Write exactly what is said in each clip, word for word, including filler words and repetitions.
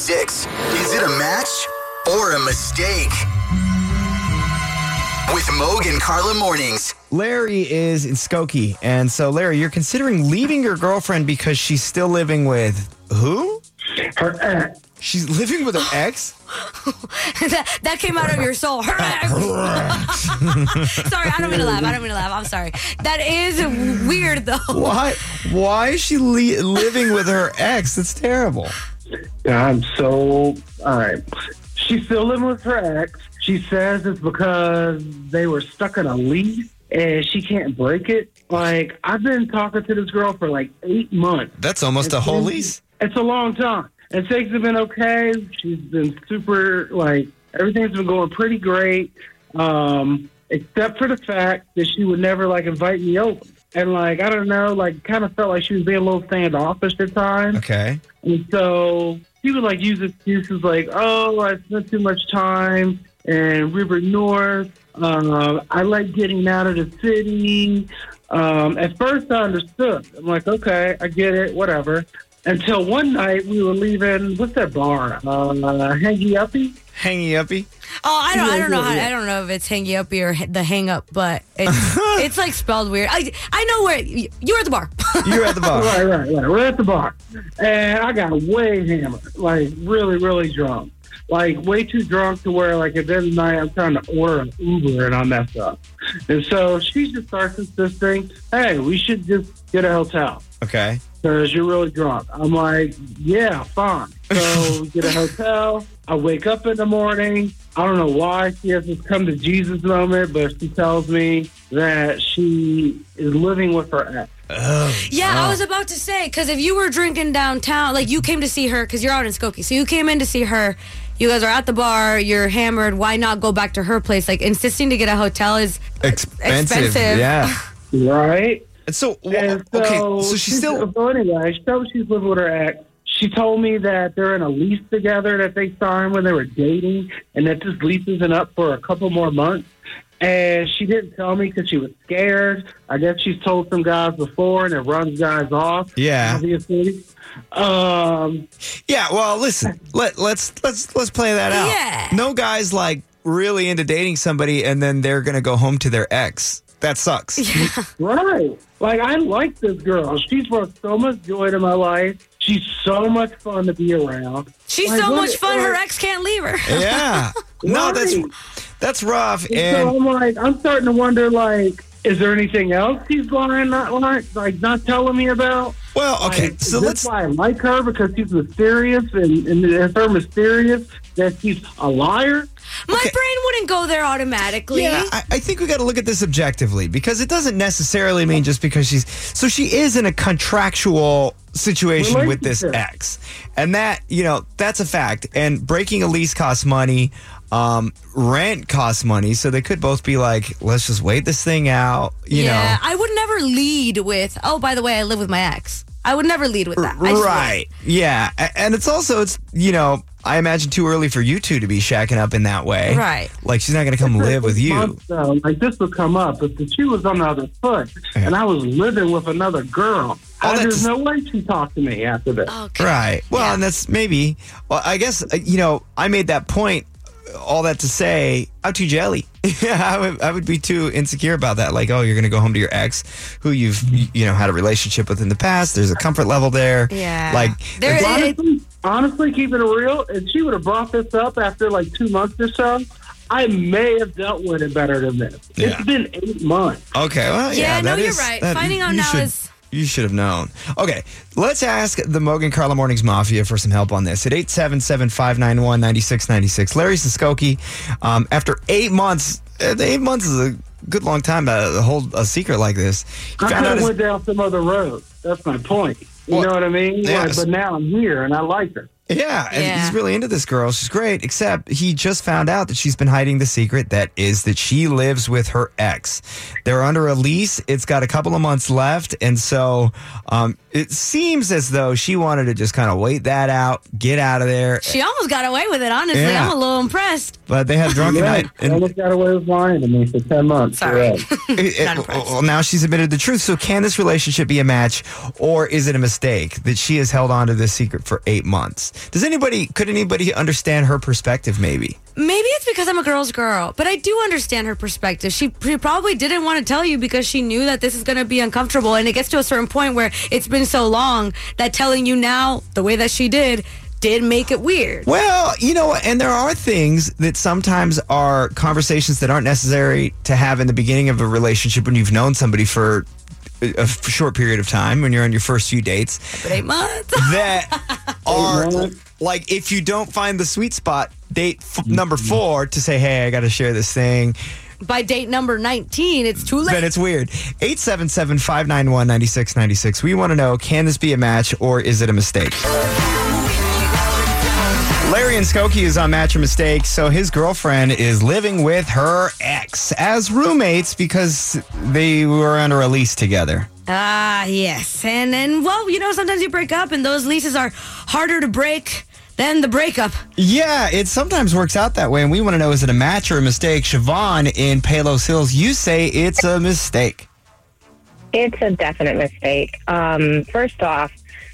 six. Is it a match or a mistake? With Moog and Carla mornings. Larry is in Skokie. And so, Larry, you're considering leaving your girlfriend because she's still living with who? Her ex. She's living with her ex? that, that came out of your soul. Her ex. Sorry, I don't mean to laugh. I don't mean to laugh. I'm sorry. That is weird, though. Why? Why is she li- living with her ex? That's terrible. I'm so... All right. She's still living with her ex. She says it's because they were stuck in a lease and she can't break it. Like, I've been talking to this girl for like eight months. That's almost a whole lease. It's a long time. And things have been okay. She's been super, like, everything's been going pretty great. Um, except for the fact that she would never, like, invite me over. And, like, I don't know, like, kind of felt like she was being a little standoffish at times. Okay. And so she would, like, use excuses like, oh, I spent too much time in River North. Uh, I like getting out of the city. Um, at first, I understood. I'm like, okay, I get it, whatever. Until one night, we were leaving, what's that bar? Uh, Hangy Uppy? Hangy Uppy? Oh, I don't, I don't know how, I don't know if it's hangy uppy or the hang up, but it's it's like spelled weird. I I know where you were at the bar. You were at the bar, right, right, right. We're at the bar, and I got way hammered, like really, really drunk, like way too drunk to where like at the end of the night I'm trying to order an Uber and I mess up, and so she just starts insisting, "Hey, we should just get a hotel." Okay. Because you're really drunk. I'm like, yeah, fine. So we get a hotel. I wake up in the morning. I don't know why she has this come to Jesus moment, but she tells me that she is living with her ex. Oh, yeah, oh. I was about to say, because if you were drinking downtown, like you came to see her, because you're out in Skokie, so you came in to see her, you guys are at the bar, you're hammered, why not go back to her place? Like, insisting to get a hotel is expensive. expensive. Yeah. Right? And so, And so, okay, so she's, she's still... So anyway, she told me she's living with her ex. She told me that they're in a lease together that they signed when they were dating, and that this lease isn't up for a couple more months. And she didn't tell me because she was scared. I guess she's told some guys before, and it runs guys off. Yeah. Obviously. Um, yeah. Well, listen. Let let's let's let's play that out. Yeah. No guy's like really into dating somebody, and then they're gonna go home to their ex. That sucks. Yeah. Right. Like, I like this girl. She's brought so much joy to my life. She's so much fun to be around. She's like, so what, much fun, like, her ex can't leave her. Yeah. No, that's that's rough. And And so I'm like, I'm starting to wonder, like, is there anything else he's lying, not like, like not telling me about? well, okay. Like, So is let's. this why I like her because she's mysterious, and, and it's her mysterious that she's a liar? My Okay. brain wouldn't go there automatically. Yeah, I, I think we got to look at this objectively because it doesn't necessarily mean just because she's so she is in a contractual situation with this Relationship. ex, and that you know that's a fact. And breaking a lease costs money, um, rent costs money, so they could both be like, let's just wait this thing out. You yeah, know, I would never lead with, oh, by the way, I live with my ex. I would never lead with that. I just right? Yeah, A- and it's also it's you know I imagine too early for you two to be shacking up in that way, Right. Like she's not going to come live with you. Months, though, like this would come up, but the shoe was on the other foot, and I was living with another girl. Oh, I, there's that's- no way she talked to me after this. wouldn't. Okay. Right. Well, Yeah. and that's maybe, well, I guess, uh, you know, I made that point, all that to say, I'm too jelly. I would, I would be too insecure about that. Like, oh, you're going to go home to your ex who you've, you know, had a relationship with in the past. There's a comfort level there. Yeah. Like, There it's- is- Honestly, honestly, keeping it real, if she would have brought this up after like two months or so, I may have dealt with it better than this. Yeah. It's been eight months. okay. Well, yeah, Yeah, no, that you're is- right. that- Finding out you now should- is- You should have known. Okay, let's ask the Mogan Carla Mornings Mafia for some help on this at eight seven seven, five nine one, nine six nine six. Larry Skokie, um, after eight months, uh, eight months is a good long time to hold a secret like this. You I found could out have his- went down some other road. That's my point. You Well, know what I mean? yeah, Like, but now I'm here, and I like her. Yeah, and Yeah. he's really into this girl. She's great, except he just found out that she's been hiding the secret that is that she lives with her ex. They're under a lease. It's got a couple of months left, and so um, it seems as though she wanted to just kind of wait that out, get out of there. She almost got away with it, honestly. Yeah. I'm a little impressed. But they had drunken Yeah, night. I And almost got away with lying to me for ten months. Sorry. Correct. it- it- Not impressed. well, now she's admitted the truth. So can this relationship be a match, or is it a mistake that she has held on to this secret for eight months? Does anybody, could anybody understand her perspective maybe? Maybe it's because I'm a girl's girl, but I do understand her perspective. She, she probably didn't want to tell you because she knew that this is going to be uncomfortable. And it gets to a certain point where it's been so long that telling you now the way that she did did make it weird. Well, you know, and there are things that sometimes are conversations that aren't necessary to have in the beginning of a relationship when you've known somebody for a f- short period of time, when you're on your first few dates. But eight months. That are, like, if you don't find the sweet spot, date f- number four to say, hey, I got to share this thing. By date number nineteen, it's too late. Then it's weird. eight seven seven, five nine one, nine six nine six. We want to know, can this be a match or is it a mistake? Larry and Skokie is on Match or Mistake, so his girlfriend is living with her ex as roommates because they were under a lease together. Ah, yes. And, and, well, you know, sometimes you break up and those leases are harder to break than the breakup. Yeah, it sometimes works out that way, and we want to know, is it a match or a mistake? Siobhan in Palos Hills, you say it's a mistake. It's a definite mistake. Um, first off,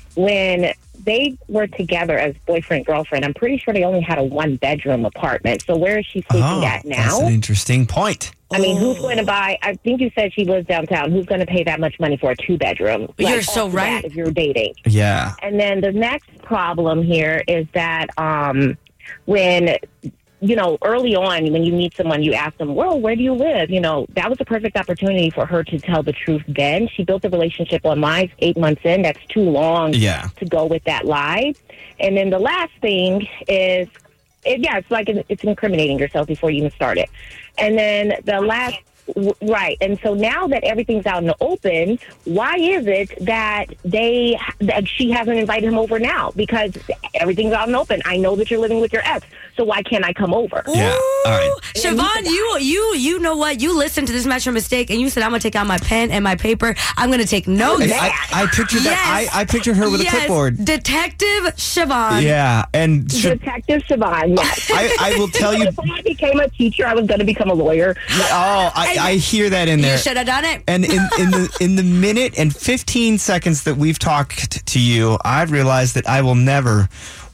when they were together as boyfriend, girlfriend, I'm pretty sure they only had a one-bedroom apartment. So where is she sleeping Oh, at now? that's an interesting point. I mean, who's going to buy, I think you said she lives downtown. Who's going to pay that much money for a two-bedroom? You're Like, so off the right. bat If you're dating. Yeah. And then the next problem here is that um, when, you know, early on, when you meet someone, you ask them, well, where do you live? You know, that was a perfect opportunity for her to tell the truth then. She built a relationship on lies eight months in. That's too long Yeah. to go with that lie. And then the last thing is, it, yeah, it's like an, it's incriminating yourself before you even start it. And then the last, w- right. And so now that everything's out in the open, why is it that they that she hasn't invited him over now? Because everything's out in the open. I know that you're living with your ex, so why can't I come over? Yeah. All right. Siobhan, you you you know what? You listened to this Match or Mistake and you said, I'm going to take out my pen and my paper. I'm going to take notes. I, I, I pictured that. Yes. I, I pictured her with yes. a clipboard. Detective Siobhan. Yeah, and Sh- Detective Siobhan, yes. I, I will tell you. If I became a teacher, I was going to become a lawyer. Oh, I, I hear that in there. You should have done it. And in, in the in the minute and fifteen seconds that we've talked to you, I've realized that I will never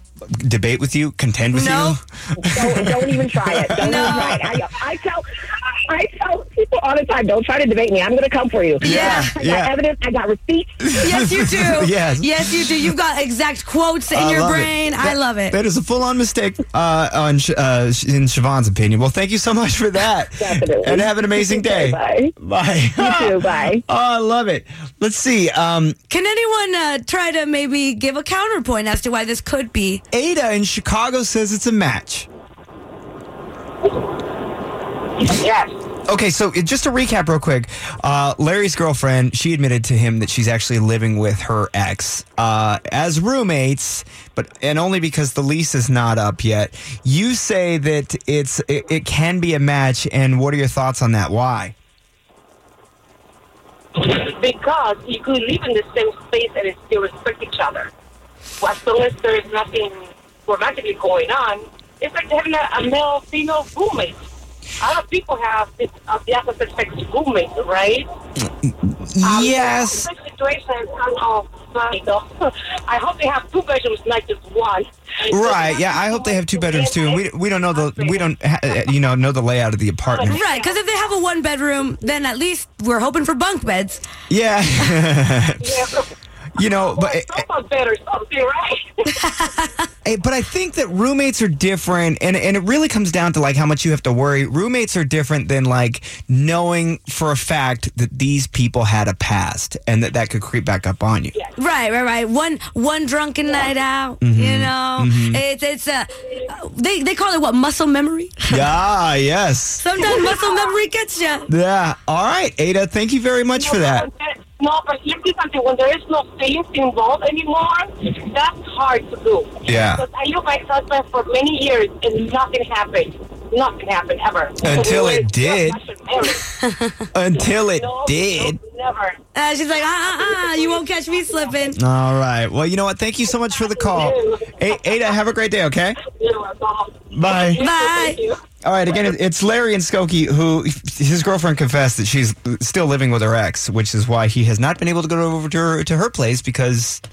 debate with you, contend with No. you. Don't, don't even try it. Don't No. even try it. I, I tell, I tell people all the time, don't try to debate me. I'm going to come for you. Yeah, I got yeah. evidence. I got receipts. Yes, you do. Yes. Yes, you do. You've got exact quotes in I your love it. brain. I That- love it. That is a full-on mistake uh, on Sh- uh, in Siobhan's opinion. Well, thank you so much for that. Definitely. And have an amazing day. Bye. Bye. You too. Bye. Oh, I love it. Let's see. Um, Can anyone uh, try to maybe give a counterpoint as to why this could be? Ada in Chicago says it's a match. Yes. Okay, so it- just to recap real quick, uh, Larry's girlfriend, she admitted to him that she's actually living with her ex uh, as roommates, but and only because the lease is not up yet. You say that it's it, it can be a match, and what are your thoughts on that? Why? Because you could live in the same space and still respect each other. Well, as long as there is nothing romantically going on, it's like having a, a male-female roommate. A lot of people have this, uh, the opposite sex roommates, right? Um, Yes. In such situations, I'm all funny, though. I hope they have two bedrooms, not just one. Right. Yeah. I hope they have two bedrooms too. And we we don't know the we don't ha- you know know the layout of the apartment. Right, because if they have a one bedroom, then at least we're hoping for bunk beds. Yeah. Yeah. You know, but Someone better something, right? Hey, but I think that roommates are different, and, and it really comes down to like how much you have to worry. Roommates are different than like knowing for a fact that these people had a past and that that could creep back up on you. Right, right, right. One one drunken night out, Mm-hmm. you know. It's it's a they they call it what, muscle memory. Yeah, yes. Sometimes muscle memory gets you. Yeah. All right, Ada, thank you very much for that. No, but let me something. When there is no feelings involved anymore, that's hard to do. Yeah. Because I knew my husband for many years and nothing happened. Nothing happened ever. Until So we it were did. just married. Until it No, did. no, never. Uh, she's like, ah, ah, ah, you won't catch me slipping. All right. Well, you know what? Thank you so much for the call. A- Ada, have a great day, okay? You're welcome. Bye. Bye. Thank you. All right, again, it's Larry and Skokie, who his girlfriend confessed that she's still living with her ex, which is why he has not been able to go over to her, to her place because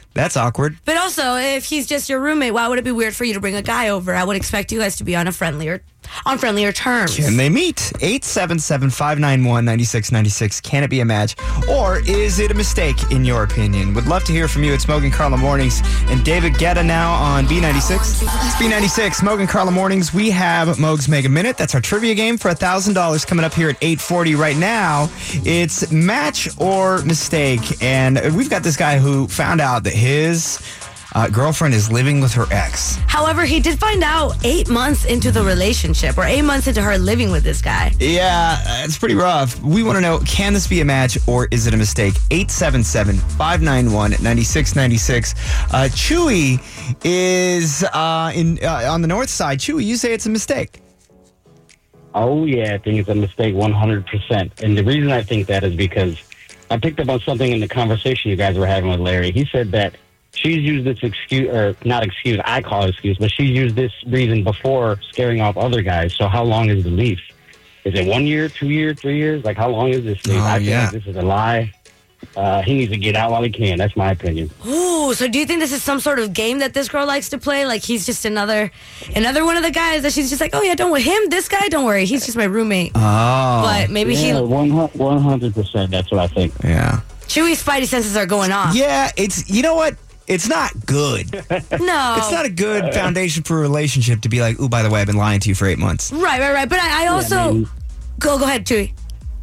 That's awkward. But also, if he's just your roommate, why would it be weird for you to bring a guy over? I would expect you guys to be on a friendlier, on friendlier terms. Can they meet? eight seven seven, five nine one, nine six nine six. Can it be a match? Or is it a mistake, in your opinion? Would love to hear from you. It's Mogan Carla Mornings and David Guetta now on B ninety-six. It's B ninety-six, Mogan Carla Mornings. We have Mogs Mega Minute. That's our trivia game for one thousand dollars coming up here at eight forty right now. It's match or mistake. And we've got this guy who found out that his uh, girlfriend is living with her ex. However, he did find out eight months into the relationship, or eight months into her living with this guy. Yeah, it's pretty rough. We want to know, can this be a match or is it a mistake? eight seven seven, five nine one, nine six nine six. Uh, Chewy is uh, in uh, on the north side. Chewy, you say it's a mistake. Oh, yeah, I think it's a mistake one hundred percent. And the reason I think that is because I picked up on something in the conversation you guys were having with Larry. He said that she's used this excuse, or not excuse, I call it excuse, but she's used this reason before scaring off other guys. So how long is the lease? Is it one year, two years, three years? Like, how long is this lease? Oh, I yeah. think this is a lie. Uh, he needs to get out while he can. That's my opinion. Ooh, so do you think this is some sort of game that this girl likes to play? Like he's just another another one of the guys that she's just like, oh yeah, don't worry. Him, this guy, don't worry. He's just my roommate. Oh. But maybe Yeah, he... one hundred percent. That's what I think. Yeah. Chewy's spidey senses are going off. Yeah, it's, you know what? It's not good. No. It's not a good foundation for a relationship to be like, ooh, by the way, I've been lying to you for eight months. Right, right, right. But I, I also... I mean- go, go ahead, Chewy.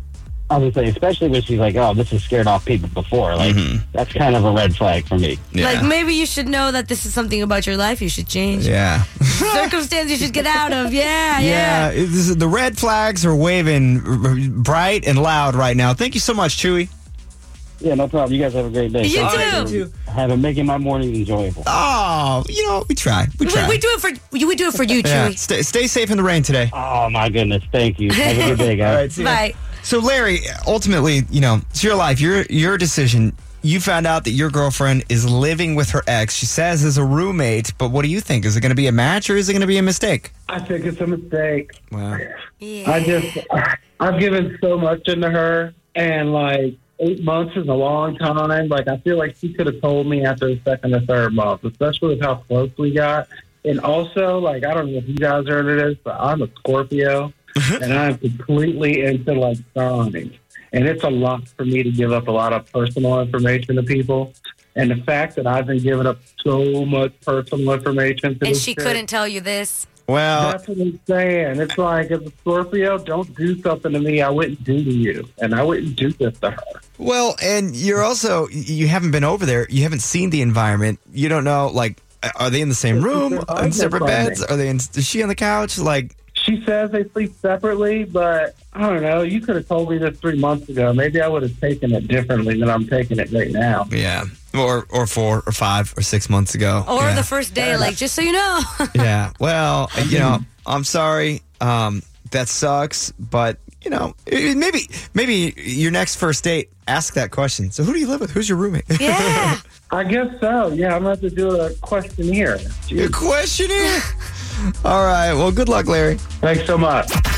I was saying, especially when she's like, oh, this has scared off people before. Like, that's kind of a red flag for me. Yeah. Like, maybe you should know that this is something about your life you should change. Yeah. Circumstance you should get out of. Yeah, Yeah, yeah. it- this is- the red flags are waving r- r- bright and loud right now. Thank you so much, Chewy. Yeah, no problem. You guys have a great day. You All too. right, you too. Have it making my morning enjoyable. Oh, you know, we try. We We, try. we do it for we do it for you, Yeah. Chewy. Stay, stay safe in the rain today. Oh, my goodness. Thank you. Have a good day, guys. All right, see ya. Bye. So, Larry, ultimately, you know, it's your life, your your decision. You found out that your girlfriend is living with her ex. She says as a roommate, but what do you think? Is it going to be a match or is it going to be a mistake? I think it's a mistake. Wow. Yeah. I just, I've given so much into her, and like eight months is a long time. Like, I feel like she could have told me after the second or third month, especially with how close we got. And also, like, I don't know if you guys heard of this, but I'm a Scorpio, and I'm completely into like signs. And it's a lot for me to give up a lot of personal information to people. And the fact that I've been giving up so much personal information to And this she chick, couldn't tell you this. Well, that's what I'm saying. It's like, as a Scorpio, don't do something to me I wouldn't do to you. And I wouldn't do this to her. well, and you're also, you haven't been over there. You haven't seen the environment. You don't know, like, are they in the same room, They're in separate from beds? me. Are they in, is she on the couch? Like, She says they sleep separately, but I don't know. You could have told me this three months ago. Maybe I would have taken it differently than I'm taking it right now. yeah. Or, or four or five or six months ago. Or yeah. the first day, like, just so you know. Yeah. Well, you know, I'm sorry. Um, that sucks, but you know, it- maybe maybe your next first date, ask that question. So, who do you live with? Who's your roommate? Yeah. I guess so. Yeah, I'm going to have to do a questionnaire. Your questionnaire. All right. Well, good luck, Larry. Thanks so much.